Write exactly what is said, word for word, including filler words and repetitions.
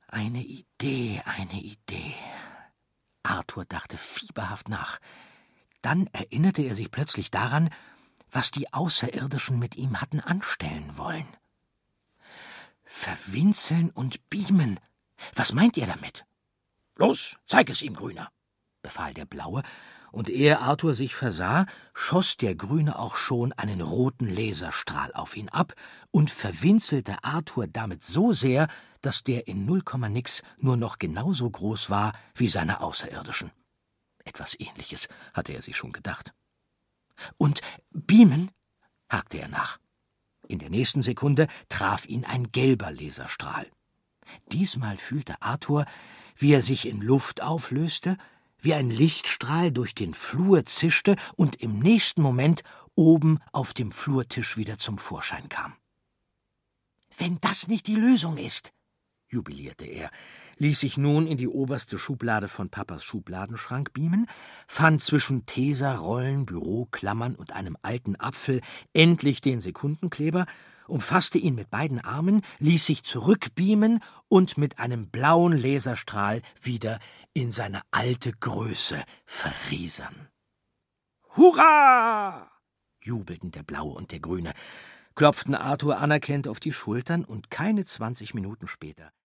Eine Idee, eine Idee. Arthur dachte fieberhaft nach. Dann erinnerte er sich plötzlich daran, was die Außerirdischen mit ihm hatten anstellen wollen. Verwinzeln und beamen. Was meint ihr damit? Los, zeig es ihm, Grüner, befahl der Blaue, und ehe Arthur sich versah, schoss der Grüne auch schon einen roten Laserstrahl auf ihn ab und verwinzelte Arthur damit so sehr, dass der in null Komma nix nur noch genauso groß war wie seine Außerirdischen. Etwas Ähnliches hatte er sich schon gedacht. Und beamen? Hakte er nach. In der nächsten Sekunde traf ihn ein gelber Laserstrahl. Diesmal fühlte Arthur, wie er sich in Luft auflöste, wie ein Lichtstrahl durch den Flur zischte und im nächsten Moment oben auf dem Flurtisch wieder zum Vorschein kam. »Wenn das nicht die Lösung ist«, jubilierte er, ließ sich nun in die oberste Schublade von Papas Schubladenschrank beamen, fand zwischen Tesa, Rollen, Büroklammern und einem alten Apfel endlich den Sekundenkleber, umfasste ihn mit beiden Armen, ließ sich zurückbeamen und mit einem blauen Laserstrahl wieder in seine alte Größe verriesern. »Hurra!« jubelten der Blaue und der Grüne, klopften Arthur anerkennend auf die Schultern, und keine zwanzig Minuten später